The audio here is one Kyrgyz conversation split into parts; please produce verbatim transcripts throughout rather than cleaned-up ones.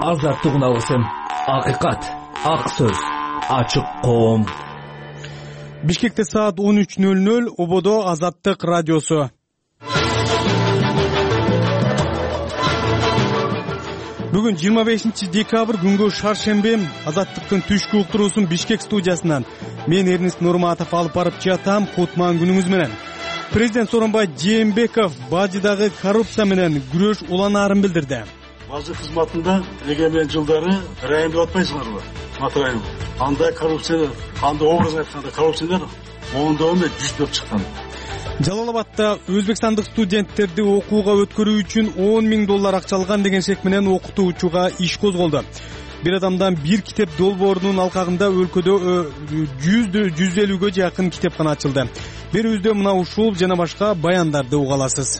азаттык унагысын, акыйкат, ак сөз, ачык коом. Бишкекте саат он үч нөл нөл, Ободо Азаттык радиосу. Бүгүн жыйырма бешинчи декабрь күнгө шаршембе. Азаттыктын түшкү уктуруусун Бишкек студиясынан мен Эрнест Нурматов алып барып жатам. Кутман күнүңүз менен. Президент Сооронбай Жээнбеков бажыдагы коррупция менен күрөш уланаарын билдирди. Бажы кызматында эгемен жылдары райым деп атпайсыңарбы? Матырайым. Андай коррупция, кандай образ айтканда коррупциялар ондоо эмес жүздөп чыккан. Жалал-Абадта өзбекстандык студенттерди окууга өткөрүү үчүн он миң доллар акча алган деген шек менен окутуучуга иш козголду. Бир адамдан бир китеп долбоорунун алкагында өлкөдө жүз элүүгө жакын китепкана ачылды. Берүүбүздө мына ушул жана башка баяндарды уга аласыз.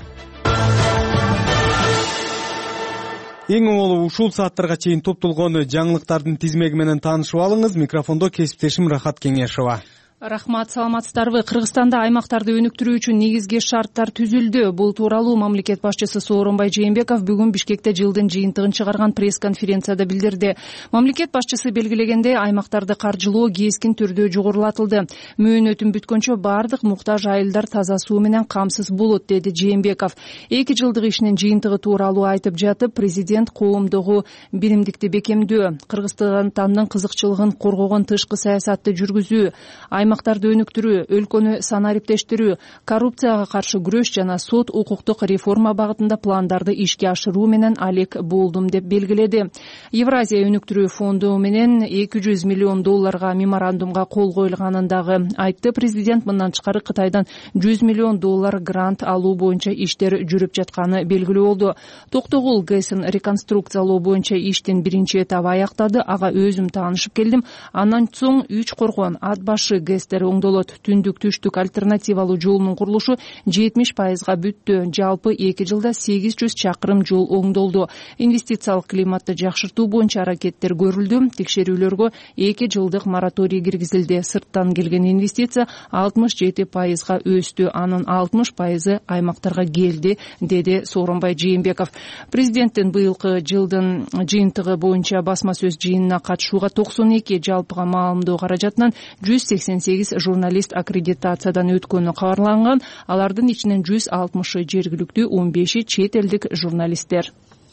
Эң оңолу ушул сааттарга чейин топтолгон жаңылыктардын тизмеги менен таанышып алыңыз. Микрофондо кесиптешим Рахат Кеңешова. Рахмат, саламатсыздарбы? Кыргызстанда аймактарды өнүктүрүү үчүн негизги шарттар түзүлдү. Бул тууралуу мамлекет башчысы Сооронбай Жээнбеков бүгүн Бишкекте жылдын жыйынтыгын чыгарган пресс-конференцияда билдирди. Мамлекет башчысы белгилегендей, аймактарды каржылоо кескин түрдө жогорулатылды. Мөөнөтүн бүткөнчө бардык муктаж айылдар таза суу менен камсыз болот, деди Жээнбеков. Эки жылдык ишинин жыйынтыгы тууралуу айтып жатып, президент коомдогу биримдикти бекемдөө, Кыргызстандын кызыкчылыгын коргогон тышкы саясатты жүргүзүү, аймактарды өнүктүрүү, өлкөнү санариптештирүү, коррупцияга каршы күрөш жана сот укуктук реформа багытында пландарды ишке ашыруу менен алек болдум деп белгиледи. Евразия өнүктүрүү фонду менен эки жүз миллион долларга меморандумга кол коюлганын дагы айтты. Президент мындан тышкары Кытайдан жүз миллион доллар грант алуу боюнча иштер жүрүп жатканы белгилүү болду. Токтогул ГЭСин реконструкциялоо боюнча иштин биринчи этабы аяктады. Ага өзүм таанышып келдим. Андан соң үч коргон, ат башы ГЭСтер оңдолот. Түндүк түштүк альтернативалуу жолунун курулушу жетимиш пайызга бүттү. Жалпы эки жылда сегиз жүз чакырым жол оңдолду. Инвестициялык климатты жакшыртуу боюнча аракеттер көрүлдү. Текшерүүлөргө эки жылдык мораторий киргизилди. Сырттан келген инвестиция алтымыш жети пайызга өстү. Анын алтымыш пайызы аймактарга келди, деди Сооронбай Жээнбеков. Президенттин быйылкы жылдын жыйынтыгы боюнча басма сөз жыйынына катышууга токсон эки, жалпыга маалымдоо каражатынан жүз сексен сегиз журналист аккредитациядан өткөнү кабарланган. Алардын ичинен жүз алтымышы жергиликтүү, он беши чет элдик журналисттер.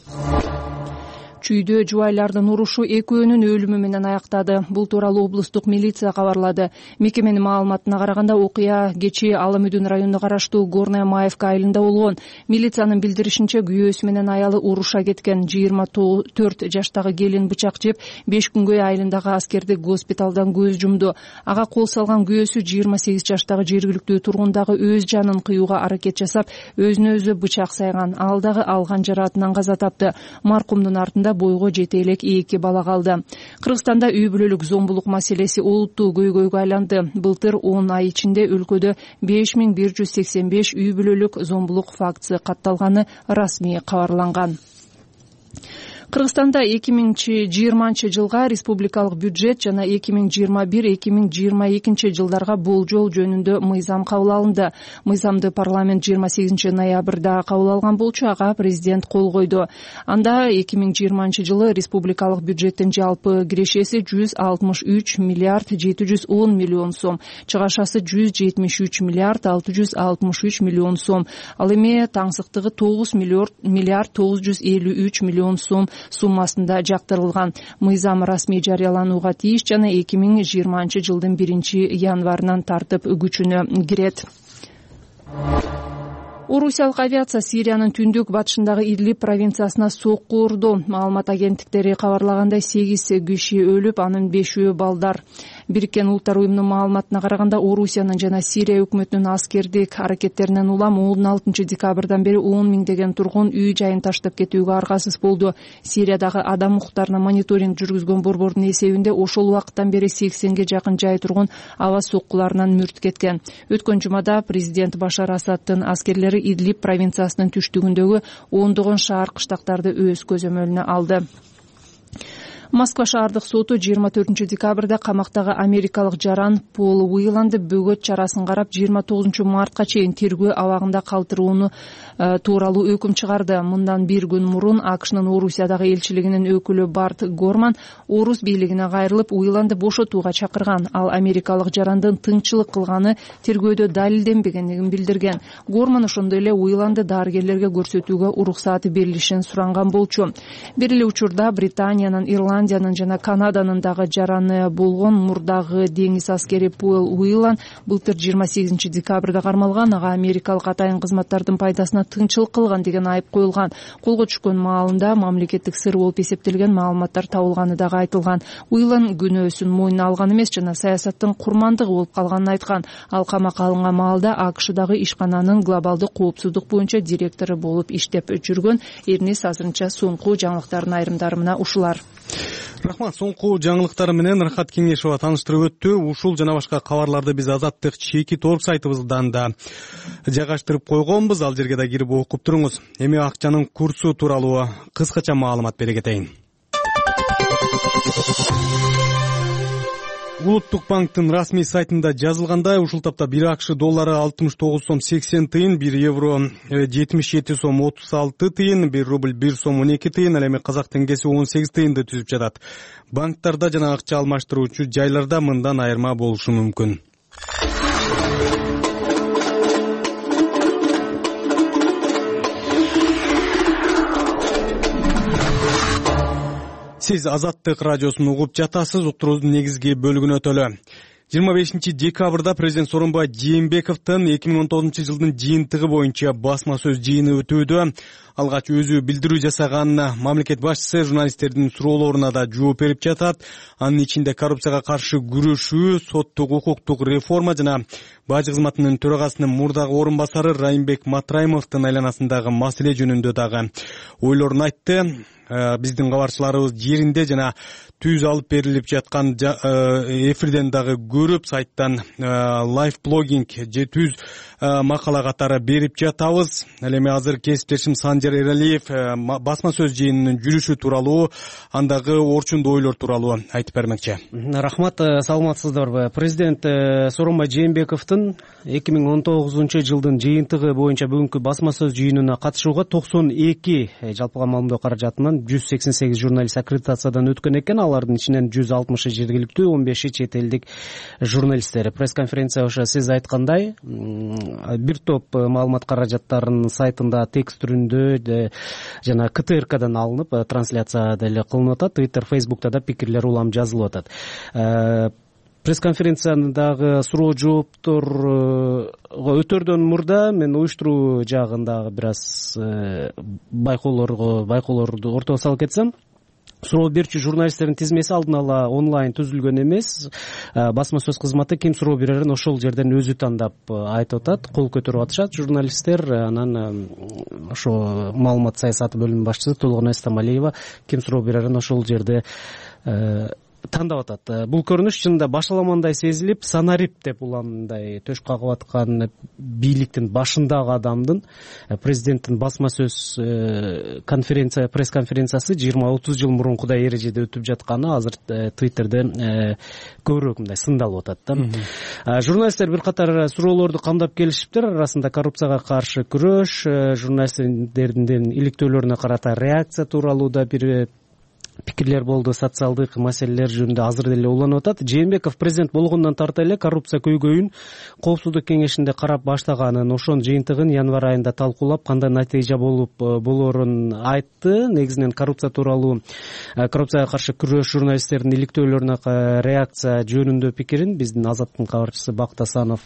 Чүйдө жубайлардын урушу экөөнүн өлүмү менен аяктады. Бул тууралуу облустук милиция кабарлады. Мекеменин маалыматына караганда, окуя кечээ Алымүдүн районуна караштуу Горная Маевка айылында болгон. Милициянын билдиришинче, күйөөсү менен аялы уруша кеткен. жыйырма төрт жаштагы келин бычак жеп, беш күнгөй айылындагы аскердик госпиталдан көз жумду. Ага кол салган күйөөсү жыйырма сегиз жаштагы жергиликтүү тургун дагы өз жанын кыюуга аракет жасап, өзүнө өзү бычак сайган. Ал дагы алган жараатынан каза тапты. Маркумдун артында бойго жете элек эки бала калды. Кыргызстанда үй бүлөлүк зомбулук маселеси олуттуу көйгөйгө айланды. Былтыр он ай ичинде өлкөдө беш миң бир жүз сексен беш үй бүлөлүк зомбулук фактысы катталганы расмий кабарланган. Кыргызстанда эки миң жыйырманчы жылга республикалык бюджет жана эки миң жыйырма бир эки миң жыйырма экинчи жылдарга болжол жөнүндө мыйзам кабыл алынды. Мыйзамды парламент жыйырма сегизинчи ноябрда кабыл алган болчу, ага президент кол койду. Анда эки миң жыйырманчы жылы республикалык бюджеттин жалпы кирешеси жүз алтымыш үч миллиард жети жүз он миллион сом, чыгашасы жүз жетимиш үч миллиард алты жүз алтымыш үч миллион сом. Ал эми таңсыктыгы тогуз миллиард тогуз жүз элүү үч миллион сом суммасында жактырылган. Мыйзам расмий жарыяланууга тийиш жана эки миң жыйырманчы жылдын биринчи январынан тартып күчүнө кирет. Орусиялык авиация Сириянын түндүк батышындагы Идлиб провинциясына сокку урду. Маалымат агенттиктери кабарлагандай, сегиз киши өлүп, анын бешөө балдар. Бириккен Улуттар уюмунун маалыматына караганда, Орусиянын жана Сирия өкмөтүнүн аскердик аракеттеринен улам он алтынчы декабрдан бери он миңдеген тургун үй жайын таштап кетүүгө аргасыз болду. Сириядагы адам укуктарына мониторинг жүргүзгөн борбордун эсебинде ошол убакыттан бери сексенге жакын жай тургун аба соккуларынан мүрт кеткен. Өткөн жумада президент Башар Асадтын аскерлери Идлиб провинциясынын түштүгүндөгү ондогон шаар кыштактарды өз көзөмөлүнө алды. Москва шаардык соту жыйырма төртүнчү декабрда камактагы америкалык жаран Пол Уиланды бөгөт чарасын карап жыйырма тогузунчу мартка чейин тергөө абагында калтырууну тууралуу өкүм чыгарды. Мындан бир күн мурун АКШнын Орусиядагы элчилигинин өкүлү Барт Горман орус бийлигине кайрылып Уиланды бошотууга чакырган. Ал америкалык жарандын тыңчылык кылганы тергөөдө далилденбегенин билдирген. Горман ошондой эле Уиланды дарыгерлерге көрсөтүүгө уруксаты берилишин суранган болчу. Бир эле учурда Британиянын, Ирландиянын жана Канаданын дагы жараны болгон мурдагы деңиз аскери Пол Уилан былтыр жыйырма сегизинчи декабрда кармалган. Ага америкалык атайын кызматтардын пайдасына тыңчылык кылган деген айып коюлган. Колго түшкөн маалында мамлекеттик сыр болуп эсептелген маалыматтар табылганы дагы айтылган. Уилан күнөөсүн мойнуна алган эмес жана саясаттын курмандыгы болуп калганын айткан. Ал камакка алынган маалда АКШдагы ишкананын глобалдык коопсуздук боюнча директору болуп иштеп жүргөн. Эрнис азырынча соңку жаңылыктардын айрымдары мына ушулар. Рахмат. Соңку жаңылыктары менен Рахат Кеңешова тааныштырып өттү. Ушул жана башка кабарларды биз Азаттык чеки торп сайтыбыздан да жайгаштырып койгонбуз. Ал жерге да кирип окуп туруңуз. Эми акчанын курсу тууралуу кыскача маалымат бере кетейин. Улуттук банктын расмий сайтында жазылгандай, ушул тапта бир АКШ доллары алтымыш тогуз сом сексен тыйын, бир евро жетимиш жети сом отуз алты тыйын, бир рубль бир сом он эки тыйын, ал эми казак теңгеси он сегиз тыйынды түзүп жатат. Банктарда жана акча алмаштыруучу жайларда мындан айырма болушу мүмкүн. Сиз Азаттык радиосун угуп жатасыз. Уктуруудун негизги бөлүгүнө өтөлү. жыйырма бешинчи декабрда президент Сооронбай Жээнбековдун эки миң он тогузунчу жылдын жыйынтыгы боюнча басма сөз жыйыны өтүүдө. Алгач өзү билдирүү жасаган мамлекет башчысы журналисттердин суроолоруна да жооп берип жатат. Анын ичинде коррупцияга каршы күрөшүү, соттук укуктук реформа жана бажы кызматынын төрагасынын мурдагы орун басары Райымбек Матраимовдун айланасындагы маселе жөнүндө дагы ойлорун айтты. Биздин кабарчыларыбыз жеринде жана түз алып берилип жаткан эфирден дагы көрүп, сайттан лайв блогинг же түз макала катары берип жатабыз. Ал эми азыр кесиптешим Санжар Эралиев басма сөз жыйынынын жүрүшү тууралуу, андагы орчундуу ойлор тууралуу айтып бермекчи. Рахмат, саламатсыздарбы. Президент Сооронбай Жээнбековдун эки миң он тогузунчу жылдын жыйынтыгы боюнча бүгүнкү басма сөз жыйынына катышууга токсон эки жалпыга маалымдоо каражатынан жүз сексен сегиз журналист аккредитациядан өткөн экен. Алардын ичинен жүз алтымышы жергиликтүү, он беши чет элдик журналисттер. Пресс-конференция ошо сиз айткандай бир топ маалымат каражаттарынын сайтында текст түрүндө жана КТРКдан алынып трансляция деле кылынып атат. Twitter, Facebook'та да пикирлер улам жазылып атат. Пресс-конференциянын суроо жоопторго өтөрдөн мурда мен уюштуруу жагындагы бир аз байкоолорго байкоолорду ортого салып кетсем, суроо берүүчү журналисттердин тизмеси алдын ала онлайн түзүлгөн эмес. Басма сөз кызматы ким суроо берерин ошол жерден өзү тандап айтып атат, кол көтөрүп атышат журналисттер. Анан ошо маалымат саясаты бөлүмүнүн башчысы Толгонай Стамалиева ким суроо берерин ошол жерде тандап атат. Бул көрүнүш чынында башаламандай сезилип, санарип деп уландай төш кагып аткан бийликтин башындагы адамдын президенттин басма сөз конференция пресс-конференциясы жыйырма отуз жыл мурункудай эрежеде өтүп жатканы азыр Twitter'де көбүрөөк мындай сындалып атат да. Журналисттер бир катар суроолорду камдап келишиптир. Арасында коррупцияга каршы күрөш, журналисттердин иликтөөлөрүнө карата реакция тууралуу да бир пикирлер болду. Социалдык маселелер жөнүндө азыр деле уланып атат. Жээнбеков президент болгондон тарта эле коррупция көйгөйүн коопсуздук кеңешинде карап баштаганын, ошонун жыйынтыгын январь айында талкуулап, кандай натыйжа болуп болоорун айтты. Негизинен коррупция тууралуу, коррупцияга каршы күрөш, журналисттердин иликтөөлөрүнө реакция жөнүндө пикирин биздин Азаттын кабарчысы Бакыт Асанов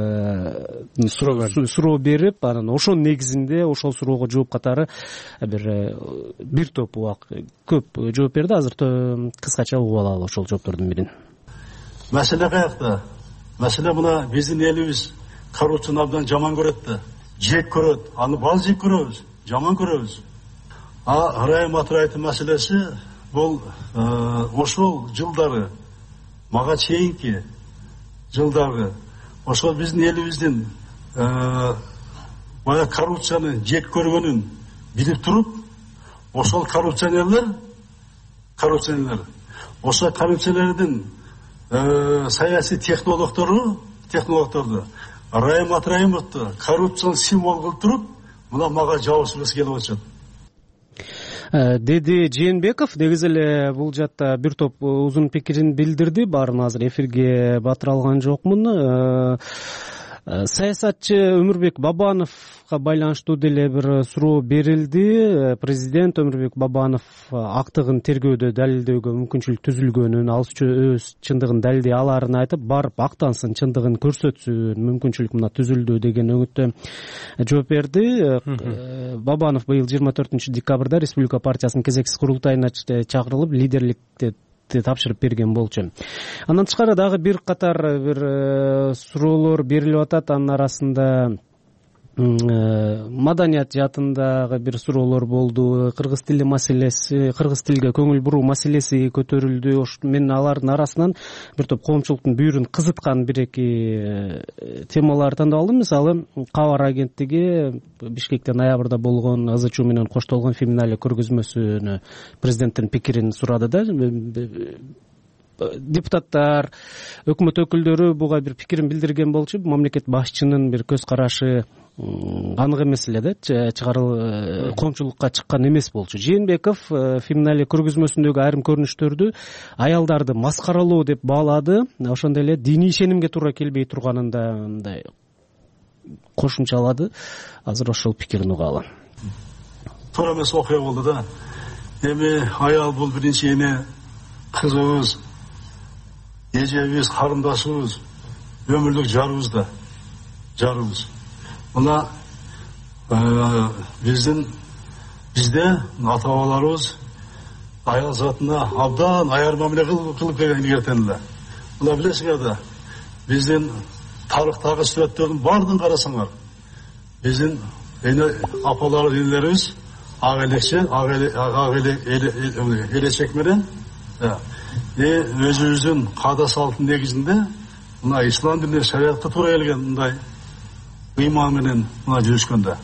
суроо берип, анан ошонун негизинде ошол суроого жооп катары бир бир топ убак көп жооп берди. Азыр кыскача угуп алалы ошол жооптордун бирин. Маселе каякта? Маселе мына биздин элибиз коррупцияны абдан жаман көрөт да. Жек көрөт. Аны бал жек көрөбүз, жаман көрөбүз. А Райым Матраевдин маселеси бул ошол жылдары, мага чейинки жылдары ошол биздин элибиздин бая коррупцияны жек көргөнүн билип туруп, ошол коррупционерлер коррупционерлер. Ошо коррупциялердин саясий технологдору, технологдорду Райым Атраимовду коррупциянын символ кылып туруп, мына мага жабышкысы келип атышат. Деди Жээнбеков негизи эле бул жакта бир топ узун пикирин билдирди. Баарын азыр эфирге батыра алган жокмун. Саясатчы Өмүрбек Бабановго байланыштуу деле бир суроо берилди. Президент Өмүрбек Бабанов актыгын тергөөдө далилдөөгө мүмкүнчүлүк түзүлгөнүн, ал өз чындыгын далилдей аларын айтып, барып актансын, чындыгын көрсөтсүн, мүмкүнчүлүк мына түзүлдү деген өңүттө жооп берди. Бабанов быйыл жыйырма төртүнчү декабрда Республика партиясынын кезексиз курултайына чакырылып, лидерликти тапшырып берген болчу. Андан тышкары дагы бир катар бир суроолор берилип атат. Анын арасында маданият жаатындагы бир суроолор болду. Кыргыз тили маселеси, кыргыз тилге көңүл буруу маселеси көтөрүлдү. Мен алардын арасынан бир топ коомчулуктун бүйүрүн кызыткан бир эки темаларды тандап алдым. Мисалы, Кабар агенттиги Бишкекте ноябрда болгон ызы чуу менен коштолгон феминале көргөзмөсүнө президенттин пикирин сурады да. Депутаттар, өкмөт өкүлдөрү буга бир пикирин билдирген болчу. Мамлекет башчынын бир көз карашы анык эмес эле да, чыгарыл коомчулукка чыккан эмес болчу. Жээнбеков феминале көргөзмөсүндөгү айрым көрүнүштөрдү аялдарды маскаралоо деп баалады. Ошондой эле диний ишенимге туура келбей турганын да мындай кошумчалады. Азыр ошол пикирин угалы. Туура эмес окуя болду да. Эми аял бул биринчи эне, кызыбыз, эжебиз, карындашыбыз, өмүрлүк жарыбыз да, жарыбыз. Мына биздин бизде ата бабаларыбыз аял затына абдан аяр мамиле кылып келген эртен эле. Мына билесиңер да, биздин тарыхтагы сүрөттөрдүн баардыгын карасаңар, биздин эне апалар, энелерибиз ак элекче, ак элечек менен өзүбүздүн каада салттын негизинде мына ислам динине, шариатка туура келген мындай ыйман менен мына жүрүшкөндө.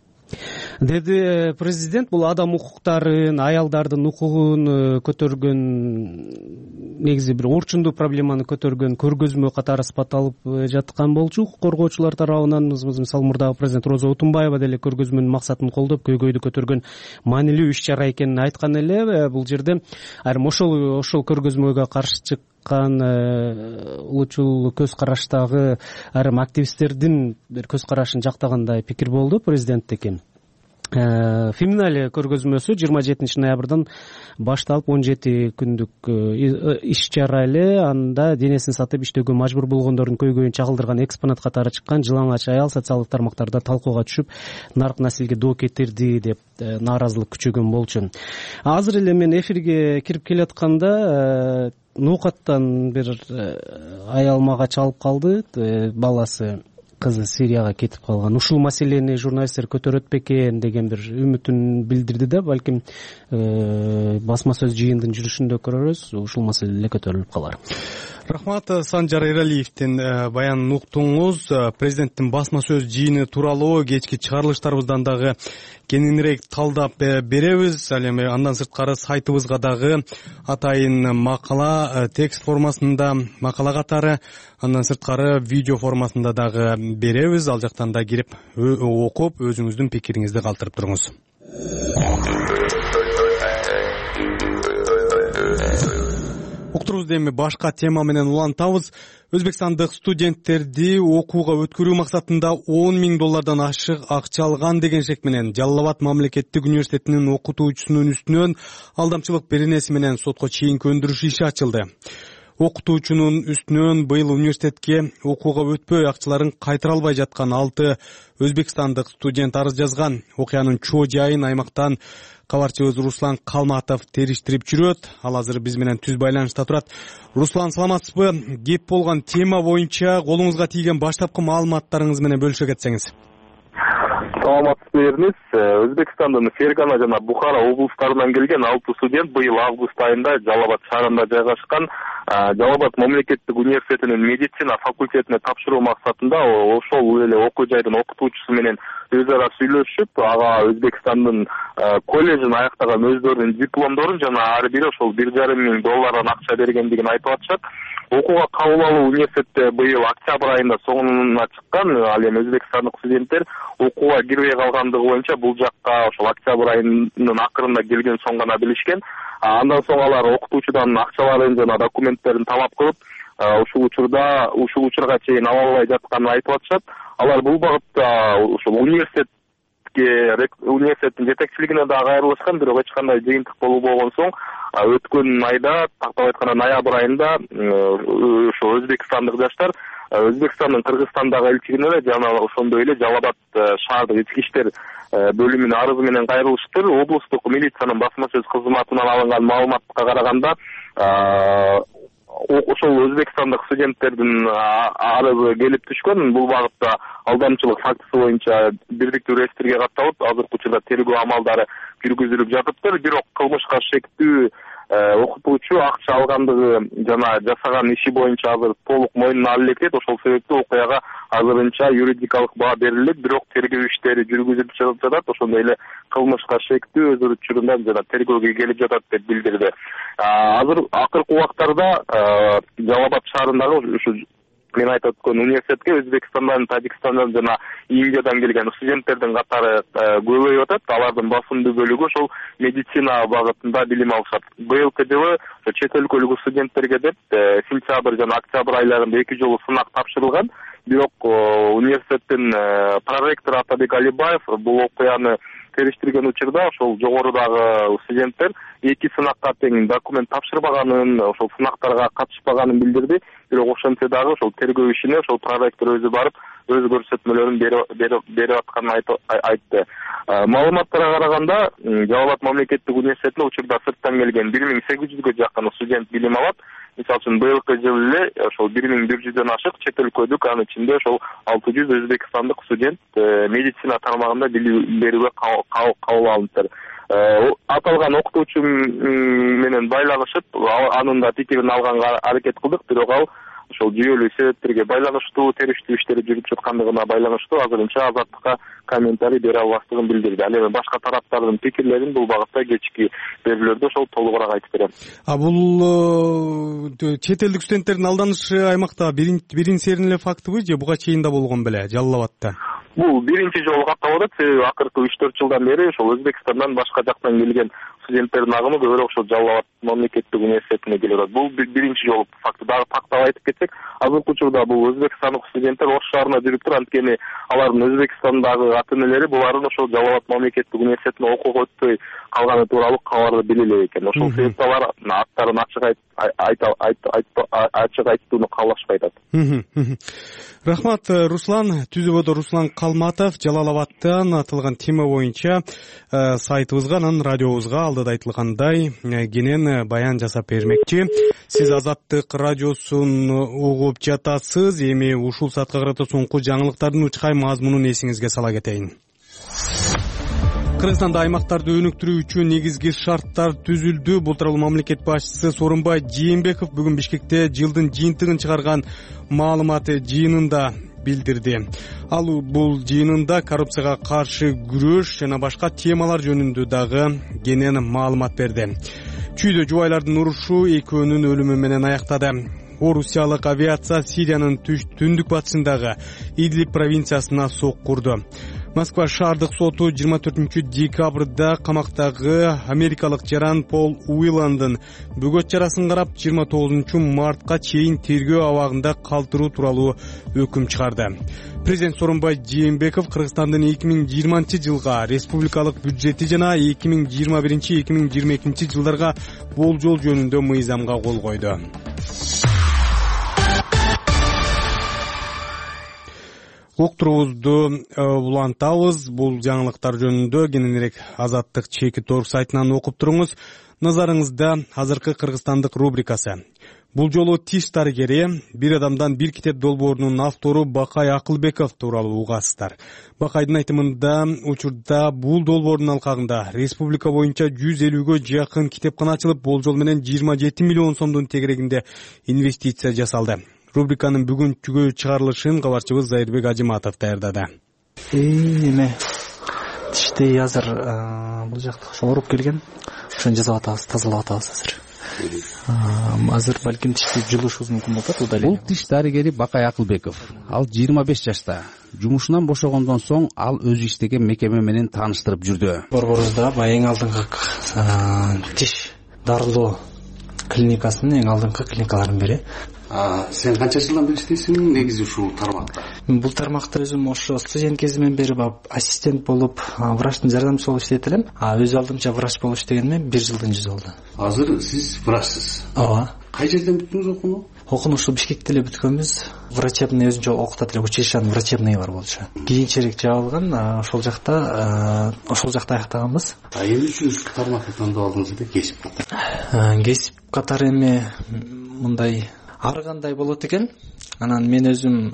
Деди президент, бул адам укуктарын, аялдардын укугун көтөргөн, негизи бир орчундуу проблеманы көтөргөн көргөзмө катары сыпатталып жаткан болчу укук коргоочулар тарабынан. Мисалы, мурдагы президент Роза Отунбаева деле көргөзмөнүн максатын колдоп, көйгөйдү көтөргөн маанилүү иш чара экенин айткан эле. Бул жерде айрым ошол ошол көргөзмөгө каршы чыккан улучул көз караштагы айрым активисттердин бир көз карашын жактагандай пикир болду президенттики. Феминале көргөзмөсү жыйырма жетинчи ноябрдан башталып он жети күндүк иш чара эле. Анда денесин сатып иштөөгө мажбур болгондордун көйгөйүн чагылдырган экспонат катары чыккан Жылаңач аял социалдык тармактарда талкууга түшүп, нарк населге доо кетирди деп нааразылык күчөгөн болчу. Азыр эле мен эфирге кирип келатканда ноокаттан бир аял мага чалып калды. Баласы, кызы Сирияга кетип калган. Ушул маселени журналисттер көтөрөт бекен деген бир үмүтүн билдирди да. Балким басма сөз жыйындын жүрүшүндө көрөрбүз, ушул маселе эле көтөрүлүп калар. Рахмат, Санжар Эралиевдин баянын уктуңуз. Президенттин басма сөз жыйыны тууралуу кечки чыгарылыштарыбыздан дагы кеңирээк талдап беребиз. Ал эми андан сырткары сайтыбызга дагы атайын макала текст формасында, макала катары, андан сырткары видео формасында дагы беребиз. Ал жактан да кирип окуп, өзүңүздүн пикириңизди калтырып туруңуз. Уктурубузду эми башка тема менен улантабыз. Өзбекстандык студенттерди окууга өткөрүү максатында он миң доллардан ашык акча алган деген шек менен Жалал Абад мамлекеттик университетинин окутуучусунун үстүнөн алдамчылык беренеси менен сотко чейинки өндүрүш иши ачылды. Окутуучунун үстүнөн быйыл университетке окууга өтпөй акчаларын кайтара албай жаткан алты өзбекстандык студент арыз жазган. Окуянын чоо жайын аймактан кабарчыбыз Руслан Калматов териштирип жүрөт. Ал азыр биз менен түз байланышта турат. Руслан, саламатсызбы? Кеп болгон тема боюнча колуңузга тийген баштапкы маалыматтарыңыз менен бөлүшө кетсеңиз. Саламатсызбы. Өзбекстандын Фергана жана Бухара облустарынан келген алты студент быйыл август айында Жалал Абад шаарында жайгашкан Жалал Абад мамлекеттик университетинин медицина факультетине тапшыруу максатында ошол эле окуу жайдын окутуучусу менен өз ара сүйлөшүп, ага Өзбекстандын коллежин аяктаган өздөрүнүн дипломдорун жана ар бири ошол бир жарым миң доллардан акча бергендигин айтып атышат. Окууга кабыл алуу университетте быйыл октябрь айында соңуна чыккан. Ал эми өзбекстандык студенттер окууга кирбей калгандыгы боюнча бул жакка ошол октябрь айынын акырында келген соң гана билишкен. Андан соң алар окутуучудан акчаларын жана документтерин талап кылып, ушул учурда ушул учурга чейин ала албай жатканын айтып атышат. Алар бул багытта ошол университет университеттин жетекчилигине да кайрылышкан, бирок эч кандай жыйынтык болбогон соң өткөн айда, тактап айтканда ноябрь айында ошо өзбекстандык жаштар Өзбекстандын Кыргызстандагы элчилигине жана ошондой эле Жалал Абад шаардык ички иштер бөлүмүнө арыз менен кайрылыштыр. Облустук милициянын басма сөз кызматынан алынган маалыматка караганда, ошол өзбекстандык студенттердин арызы келип түшкөн. Бул багытта алдамчылык фактысы боюнча бирдиктүү реестрге катталып, азыркы учурда тергөө амалдары жүргүзүлүп жатыптыр. Бирок кылмышка шектүү окутуучу акча алгандыгы жана жасаган иши боюнча азыр толук мойнуна ала элек. Ошол себептен окуяга азырынча юридикалык баа берилет, бирок тергөө иштери жүргүзүлүп жатат. Ошондой эле кылмышка шектүү өз учурунда жана тергөөгө келип жатат деп билдирди. Азыр акыркы убактарда Жалал Абад шаарындагы ушу мен айтып өткөн университетке Өзбекстандан, Тажикстандан жана Индиядан келген студенттердин катары көбөйүп атат. Алардын басымдуу бөлүгү ошол медицина багытында билим алышат. Быйылкы жылы чет өлкөлүк студенттерге деп сентябрь жана октябрь айларында эки жолу сынак тапшырылган. Бирок университеттин проректору Атабек Алибаев бул окуяны териштирген учурда ошол жогорудагы студенттер эки сынакка тең документ тапшырбаганын, ошол сынактарга катышпаганын билдирди. Бирок ошентсе дагы ошол тергөө ишине ошол проректор өзү барып өз көрсөтмөлөрүн берип атканын айтты. Маалыматтарга караганда Жалал Абад мамлекеттик университетине учурда сырттан келген бир миң сегиз жүзгө жакын студент билим алат. Мисалы үчүн быйылкы жылы эле ошол бир миң бир жүздөн ашык чет өлкөлүк, анын ичинде ошол алты жүз өзбекстандык студент медицина тармагында билим берүүгө кабыл алыныптыр. Аталган окутуучу менен байлагышып, анын да пикирин алганга аракет кылдык, бирок ал ошол жүйөлүү себептерге байлагыштуу териштирүү иштери жүрүп жаткандыгына байланыштуу азырынча азаттыкка комментарий бере албастыгын билдирди. Ал эми башка тараптардын пикирлерин бул багытта кечки берүүлөрдө ошол толугураак айтып берем. А бул чет элдик студенттердин алданышы аймакта биринчи серин эле фактыбы же буга чейин да болгон беле Жалал Абадта? Бул биринчи жолу каттап атат. Себеби акыркы үч төрт жылдан бери ошол Өзбекстандан башка жактан келген студенттердин агымы көбүрөөк ошол Жалал Абад мамлекеттик университетине келип атат. Бул биринчи жолу факты. Дагы тактап айтып кетсек, азыркы учурда бул өзбекстандык студенттер Ош шаарында жүрүп тур. Анткени алардын Өзбекстандагы ата-энелери булардын ошол Жалал Абад мамлекеттик университетине окууга өтпөй калганы тууралуу кабарды биле элек экен. Ошол себептен алар аттарын ачык ачык айтууну каалашпай атат. Рахмат, Руслан. Түзөбөдө Руслан Калматов Жалал Абадтан атылган тема боюнча сайтыбызга, анан радиобузга алдыда айтылгандай кенен баян жасап бермекчи. Сиз Азаттык радиосун угуп жатасыз. Эми ушул саатка карата соңку жаңылыктардын учкай мазмунун эсиңизге сала кетейин. Кыргызстанда аймактарды өнүктүрүү үчүн негизги шарттар түзүлдү. Бул тууралуу мамлекет башчысы Сооронбай Жээнбеков бүгүн Бишкекте жылдын жыйынтыгын чыгарган маалымат жыйынында билдирди. Ал бул жыйынында коррупцияга каршы күрөш жана башка темалар жөнүндө дагы кенен маалымат берди. Чүйдө жубайлардын урушу экөөнүн өлүмү менен аяктады. Орусиялык авиация Сириянын түндүк батышындагы Идлиб провинциясына соккурду. Москва шаардык соту жыйырма төртүнчү декабрда камактагы америкалык жаран Пол Уиландын бөгөт чарасын карап жыйырма тогузунчу мартка чейин тергөө абагында калтыруу тууралуу өкүм чыгарды. Президент Сооронбай Жээнбеков Кыргызстандын эки миң жыйырманчы жылга республикалык бюджети жана эки миң жыйырма биринчи эки миң жыйырма экинчи жылдарга болжол жөнүндө мыйзамга кол койду. Уктуруубузду улантабыз. Бул жаңылыктар жөнүндө кененирээк Азаттык чеки торг сайтынан окуп туруңуз. Назарыңызда азыркы кыргызстандык рубрикасы. Бул жолу тиш дарыгери, бир адамдан бир китеп долбоорунун автору Бакай Акылбеков тууралуу угасыздар. Бакайдын айтымында учурда бул долбоордун алкагында республика боюнча жүз элүүгө жакын китепкана ачылып, болжол менен жыйырма жети миллион сомдун тегерегинде инвестиция жасалды. Рубриканын бүгүнкү чыгарылышын кабарчыбыз Зайырбек Ажыматов даярдады. Эме тиштей азыр бул жакта ошо ооруп келген. Ошону жасап атабыз, тазалап атабыз азыр. Азыр балким тишти жулушубуз мүмкүн болот. Бул тиш дарыгери Бакай Акылбеков. Ал жыйырма беш жашта. Жумушунан бошогондон соң ал өзү иштеген мекеме менен тааныштырып жүрдү. Борборубузда баягы эң алдыңкы тиш дарылоо клиникасынын эң алдыңкы клиникалардын бири. Сен канча жылдан бери иштейсиң негизи ушул тармакта? Бул тармакта өзүм ошо студент кезимден бери ассистент болуп, врачтын жардамчысы болуп иштейт элем. А өз алдымча врач болуп иштегениме бир жылдын жүзү болду. Азыр сиз врачсыз. Ооба. Кай жерден бүттүңүз окууну? Окууну ушул Бишкекте эле бүткөнбүз. Врачебный өзүнчө окутат эле, училищанын врачебный бар болчу. Кийинчерээк жабылган, ошол жакта ошол жакта аяктаганбыз. А эмне үчүн ушул тармакты тандап алдыңыз деп кесип катары? Кесип катары эми мындай ар кандай болот экен. Анан мен өзүм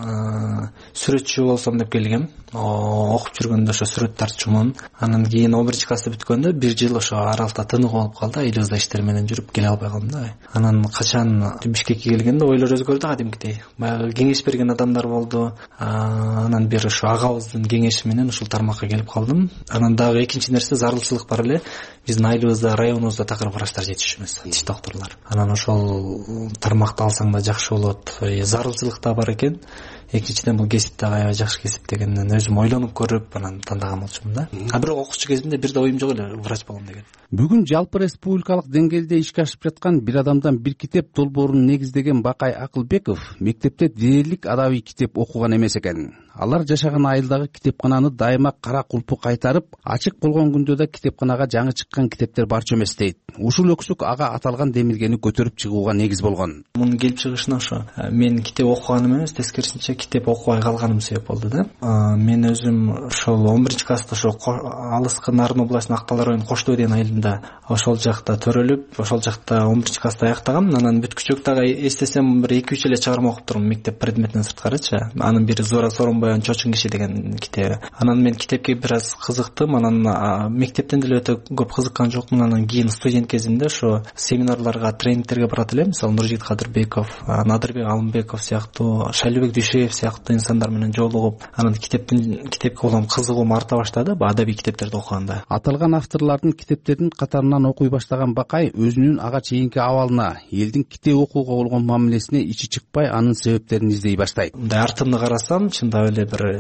сүрөтчү болсом деп келгем. Окуп жүргөндө ошо сүрөт тартчумун. Анан кийин он биринчи класста бүткөндө бир жыл ошо аралыкта тынык болуп калды. Элибизде иштер менен жүрүп келе албай калдым да. Анан качан Бишкекке келгенде ойлор өзгөрдү кадимкидей. Баягы кеңеш берген адамдар болду. Анан бир ошо агабыздын кеңеши менен ушул тармакка келип калдым. Анан дагы экинчи нерсе зарылчылык бар эле. Биздин айылыбызда, районубузда такыр врачтар жетишип эмес, тиш докторлор. Анан ошол тармакты алсаң да жакшы болот. Зарылчылык да бар экен. Экинчиден бул кесип дагы аябай жакшы кесип дегенден өзүм ойлонуп көрүп анан тандаган болчумун да. А бирок окуучу кезимде бир да оюм жок эле врач болом деген. Бүгүн жалпы республикалык деңгээлде ишке ашып жаткан бир адамдан бир китеп долбоорун негиздеген Бакай Акылбеков мектепте дээрлик адабий китеп окуган эмес экен. Алар жашаган айылдагы китепкананы дайыма кара кулпу кайтарып, ачык болгон күндө да китепканага жаңы чыккан китептер барчу эмес дейт. Ушул өксүк ага аталган демилгени көтөрүп чыгууга негиз болгон. Мунун келип чыгышына ошо мен китеп окуганым эмес, тескерисинче китеп окубай калганым себеп болду да. Мен өзүм ошол он биринчи класста ошо алыскы Нарын областынын Актал районунун Коштоо деген айылында ошол жакта төрөлүп, ошол жакта он биринчи класста аяктагам. Анан бүткүчөк дагы эстесем бир эки үч эле чыгарма окуп турмун мектеп предметинен сырткарычы. Анын бири Зора Сооронбайдын Чочун киши деген китеби. Анан мен китепке бир аз кызыктым. Анан мектептен деле өтө көп кызыккан жокмун. Анан кийин студент кезимде ошо семинарларга, тренингтерге барат элем. Мисалы Нуржигит Кадырбеков, Надырбек Алымбеков сыяктуу, Шайлыбек Дүйшеев сыяктуу инсандар менен жолугуп, анан китептин китепке болгон кызыгуум арта баштады, адабий китептерди окуганда. Аталган авторлордун китептерин катарынан окуй баштаган Бакай өзүнүн ага чейинки абалына, элдин китеп окууга болгон мамилесине ичи чыкпай, анын себептерин издей баштайт. Мындай артымды карасам, чындап эле бир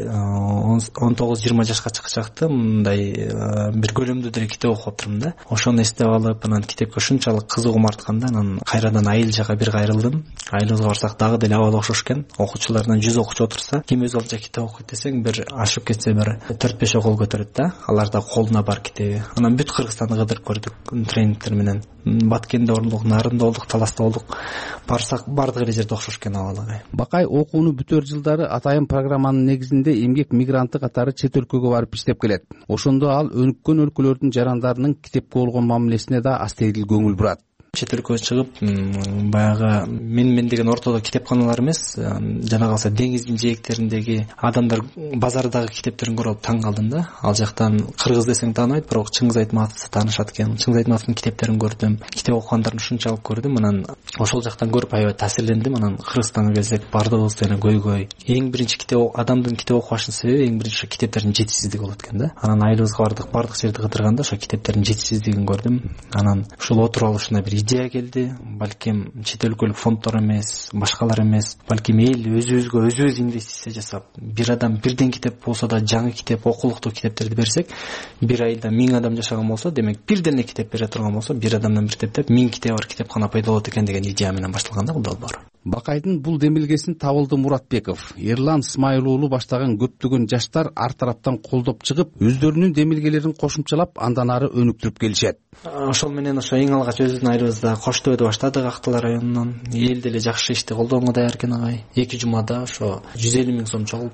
он тогуз жыйырма жашка чыкчакты мындай бир көлөмдүү деле китеп окуп турмун да. Ошону эстеп алып, анан китепке ушунчалык кызыгуум артканда, анан кайрадан айыл жака бир кайрылдым. Айылыбызга барсак дагы деле абал окшош экен. Окуучулардан жүз окуучу отурса, ким өз алдынча китеп окуйт десең, бир ашып кетсе бир төрт беш кол көтөрөт да. Аларда колуна бар китеби. Анан бүт Кыргызстанды кыдырып көрдүк тренингтер менен. Баткенде болдук, Нарында болдук, Таласта болдук. Барсак бардык эле жерде окшош экен абалы. Бакай окууну бүтөр жылдары атайын программанын негизинде эмгек мигранты катары чет өлкөгө барып иштеп келет. Ошондо ал өнүккөн өлкөлөрдүн жарандарынын китепке болгон мамилесине да астейдил көңүл бурат. Чет өлкөгө чыгып, баягы мен мен деген ортодо китепканалар эмес, жана калса деңиздин жээктериндеги адамдар базардагы китептерин көрүп таң калдым да. Ал жактан кыргыз десең тааныбайт, бирок Чыңгыз Айтматовду таанышат экен. Чыңгыз Айтматовдун китептерин көрдүм, китеп окугандарын ушунчалык көрдүм. Анан ошол жактан көрүп аябай таасирлендим. Анан Кыргызстанга келсек, бардыгыбыз деле көйгөй. Эң биринчи китеп адамдын китеп окубашынын себеби эң биринчи китептердин жетишсиздиги болот экен да. Анан айылыбызга бардык, бардык жерди кыдырганда ошо китептердин жетишсиздигин көрдүм. Анан ушул отуруп алышына бир идея келди. Балким чет өлкөлүк фонддор эмес, башкалар эмес, балким эл өзүбүзгө өзүбүз инвестиция жасап, бир адам бирден китеп болсо да жаңы китеп, окулуктуу китептерди берсек, бир айда миң адам жашаган болсо, демек бирден эле китеп бере турган болсо, бир адамдан бир китеп, миң китеп бар китепкана пайда болот экен деген идея менен башталган да бул долбоор. Бакайдын бул демилгесин Табылды Муратбеков, Эрлан Исмайыл уулу баштаган көптөгөн жаштар ар тараптан колдоп чыгып, өздөрүнүн демилгелерин кошумчалап, андан ары өнүктүрүп келишет. Ошол менен ошо эң алгач өзүбүздүн айылыбызда Коштөөдө баштадык, Актал районунан. Эл деле жакшы ишти колдоого даяр экен агай. эки жумада ошо жүз элүү миң сом чогулуптур.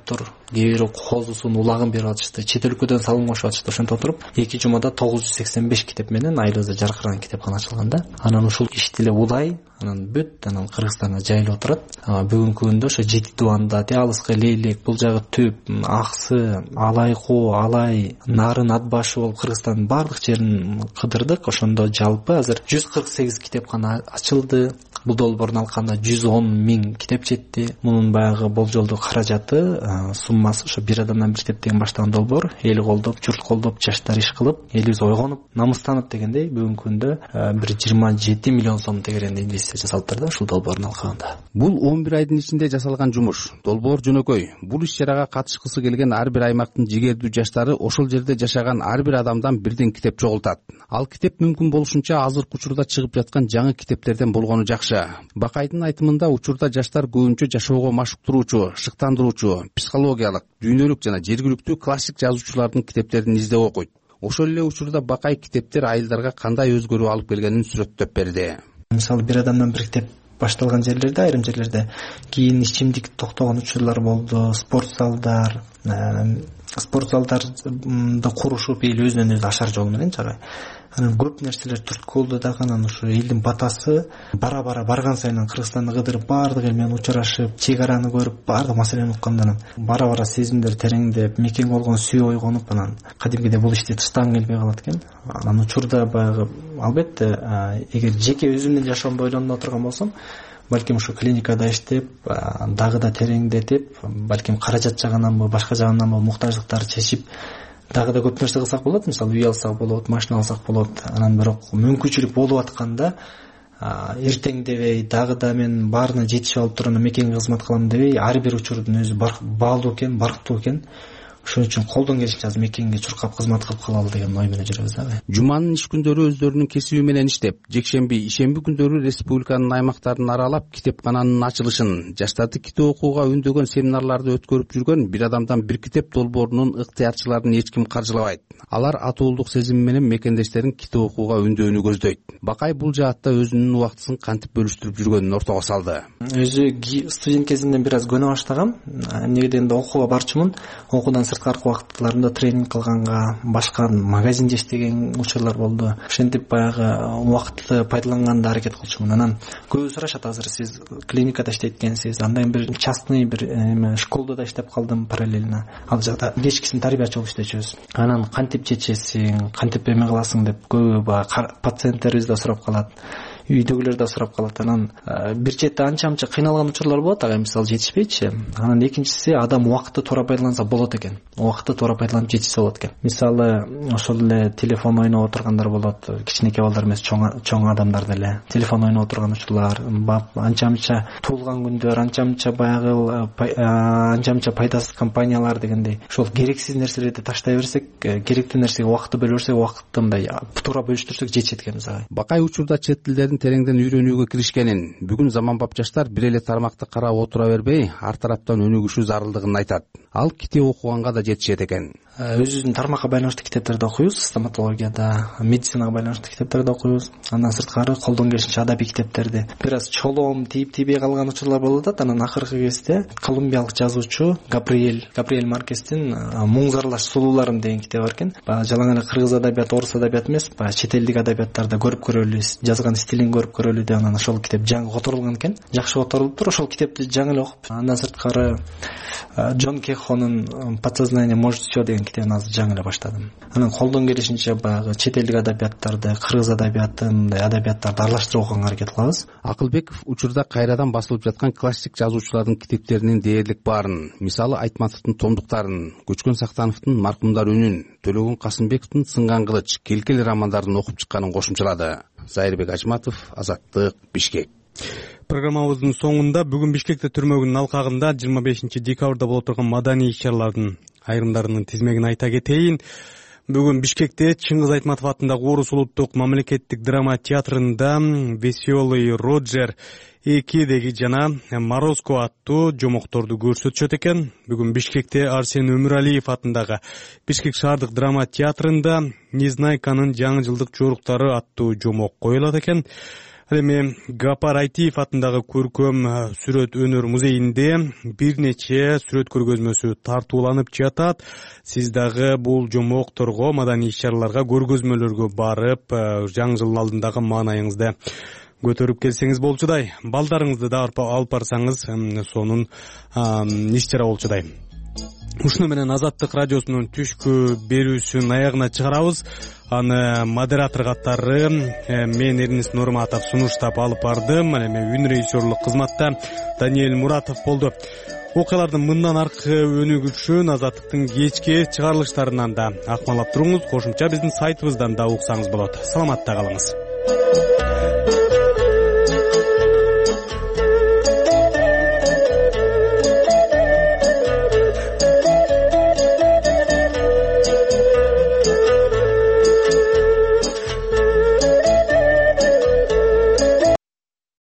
кээ бирөө коозусун улагын берип атышты, чет өлкөдөн салым кошуп атышты. Ошентип отуруп эки жумада тогуз жүз сексен беш китеп менен айылыбызда жаркыраган китепкана ачылган да. Анан ушул ишти эле улай, анан бүт, анан Кыргызстанга жайылып отурат. Бүгүнкү күндө ошо жети дубанда, Алыска Лейлек, бул жагы Түп, Аксы, Алайку, Алай, Нарын, Атбашы болуп Кыргызстандын баардык жерин кыдырдык. Ошондо жалпы азыр жүз кырк сегиз китепкана ачылды. Бул долбоордун алкагында жүз он миң китеп жетти. Мунун баягы болжолдуу каражаты, суммасы ошо бир адамдан бир китеп деген баштаган долбоор эл колдоп, журт колдоп, жаштар иш кылып, элибиз ойгонуп, намыстанып дегендей бүгүнкү күндө бир жыйырма жети миллион сом тегерегинде инвестиция жасалыптыр да ушул долбоордун алкагында. Бул он бир айдын ичинде жасалган жумуш. Долбоор жөнөкөй. Бул иш-чарага катышкысы келген ар бир аймактын жигердүү жаштары ошол жерде жашаган ар бир адамдан бирден китеп чогултат. Ал китеп мүмкүн болушунча азыркы учурда чыгып жаткан жаңы китептерден болгону жакшы. Бакайдын айтымында учурда жаштар көбүнчө жашоого машыктыруучу, шыктандыруучу, психологиялык, дүйнөлүк жана жергиликтүү классик жазуучулардын китептерин издеп окуйт. Ошол эле учурда Бакай китептер айылдарга кандай өзгөрүү алып келгенин сүрөттөп берди. Мисалы бир адамдан бир китеп башталган жерлерде, айрым жерлерде кийин ичимдик токтогон учурлар болду, спорт залдар, спорт залдарды курушуп эл өзүнөн өзү ашар жол менен чагай. Анан көп нерселер түрткү болду дагы. Анан ушу элдин батасы бара бара барган сайын Кыргызстанды кыдырып, баардык эл менен учурашып, чек араны көрүп, баардык маселени укканда анан бара бара сезимдер тереңдеп, мекен болгон сүйүү ойгонуп, анан кадимгидей бул ишти тыштагың келбей калат экен. Анан учурда баягы албетте эгер жеке өзүмдүн жашоомду ойлонуп отурган болсом, балким ушу клиникада иштеп, дагы да тереңдетип, балким каражат жагынанбы, башка жагынанбы муктаждыктарды чечип дагы да көп нерсе кылсак болот. Мисалы үй алсак болот, машина алсак болот. Анан бирок мүмкүнчүлүк болуп атканда эртең дебей, дагы да мен баарына жетишип алып туруп мекенге кызмат кылам дебей, ар бир учурдун өзү баалуу экен, барктуу экен. Ошон үчүн колдон келишинче азыр мекенге чуркап кызмат кылып калалы деген ой менен жүрөбүз дагы. Жуманын иш күндөрү өздөрүнүн кесиби менен иштеп, жекшемби, ишемби күндөрү республиканын аймактарын аралап, китепкананын ачылышын, жаштарды китеп окууга үндөгөн семинарларды өткөрүп жүргөн бир адамдан бир китеп долбоорунун ыктыярчыларын эч ким каржылабайт. Алар атуулук сезими менен мекендештерин китеп окууга үндөөнү көздөйт. Бакай бул жаатта өзүнүн убактысын кантип бөлүштүрүп жүргөнүн ортого салды. Өзү студент кезинен бир аз көнө баштагам. Эмне дегенде окууга барчумун. Окуудан сырткаркы убакыттарымда тренинг кылганга, башка магазинде иштеген учурлар болду. Ошентип баягы убакытты пайдаланганга аракет кылчумун. Анан көбү сурашат, азыр сиз клиникада иштейт экенсиз, андан бир частный бир школада да иштеп калдым параллельно. Ал жакта кечкисин тарбиячы болуп иштечүбүз. Анан кантип чечесиң, кантип эме кыласың деп көбү пациенттерибиз да сурап калат. Үйдөгүлөр да сурап калат. Анан бир четте анча-анча кыйналган учурлар болот, ага мисалы жетишпейчи. Анан экинчиси, адам убакытты туура пайдаланса болот экен. Убакытты туура пайдаланып жетисе болот экен. Мисалы ошол эле телефон ойноп отургандар болот, кичинекей балдар эмес, чоң чоң адамдар деле телефон ойноп отурган учурлар, анча-анча туулган күндөр, анча-анча баягы анча-анча пайдасыз компаниялар дегендей. Ошол керексиз нерселерди таштай берсек, керектүү нерсеге убакытты бөлө берсек, убакытты мындай туура бөлүштүрсөк жетишет экенбиз ага. Бакай учурда чет тилдерин тереңден үйрөнүүгө киришкенин, бүгүн заманбап жаштар бир эле тармакты карап отура бербей, ар тараптан өнүгүшүү зарылдыгын айтат. Ал китеп окуганга да жетишет экен. Өзүбүздүн тармакка байланыштуу китептерди окуйбуз, стоматологияда, медицинага байланыштуу китептерди окуйбуз. Андан сырткары колдон келишинче адабий китептерди. Бир аз чолоом тийип тийбей калган учурлар болуп атат. Анан акыркы кезде колумбиялык жазуучу Габриэль Габриэль Маркестин Муң зарлаш сулууларым деген китеби бар экен. Жалаң эле кыргыз адабияты, орус адабияты эмес, чет элдик адабияттарды көрүп көрөлү, жазган стилин көрүп көрөлү деп анан ошол китеп жаңы которулган экен. Жакшы которулуптур. Ошол китепти жаңы эле окуп, андан сырткары Джон Кехонун Подсознание может все деген китебин азыр жаңы эле баштадым. Анан колдон келишинче баягы чет элдик адабияттарды, кыргыз адабиятын, мындай адабияттарды аралаштырып окуганга аракет кылабыз. Акылбеков учурда кайрадан басылып жаткан классик жазуучулардын китептеринин дээрлик баарын, мисалы Айтматовдун томдуктарын, Көчкөн Сактановдун Маркумдар үнүн, Төлөгөн Касымбековдун Сынган кылыч, Келкел романдарын окуп чыкканын кошумчалады. Зайырбек Ажматов, Азаттык, Бишкек. Программабыздын соңунда бүгүн Бишкекте түрмөгүнүн алкагында жыйырма бешинчи декабрда боло турган маданий иш-чаралардын айрымдарынын тизмегин айта кетейин. Бүгүн Бишкекте Чыңгыз Айтматов атындагы Орус улуттук мамлекеттик драма театрында Веселый Роджер экидеги жана Морозко аттуу жомокторду көрсөтүшөт экен. Бүгүн Бишкекте Арсен Өмүралиев атындагы Бишкек шаардык драма театрында Незнайканын жаңы жылдык жоруктары аттуу жомок коюлат экен. Ал эми Гапар Айтиев атындагы көркөм сүрөт өнөр музейинде бир нече сүрөт көргөзмөсү тартууланып жатат. Сиз дагы бул жомокторго, маданий иш-чараларга, көргөзмөлөргө барып, жаңы жылдын алдындагы маанайыңызды көтөрүп келсеңиз болчудай. Балдарыңызды да алып барсаңыз, сонун иш-чара болчудай. Ушуну менен Азаттык радиосунун түшкү берүүсүн аягына чыгарабыз. Аны модератор катары мен Эрнис Нурматов сунуштап алып бардым. Эми үн режиссерлук кызматта Даниэль Муратов болду. Окуялардын мындан аркы өнүгүшү үчүн Азаттыктын кечки чыгарылыштарынан да акмалап туруңуз. Кошумча биздин сайтыбыздан да уксаңыз болот. Саламатта калыңыз.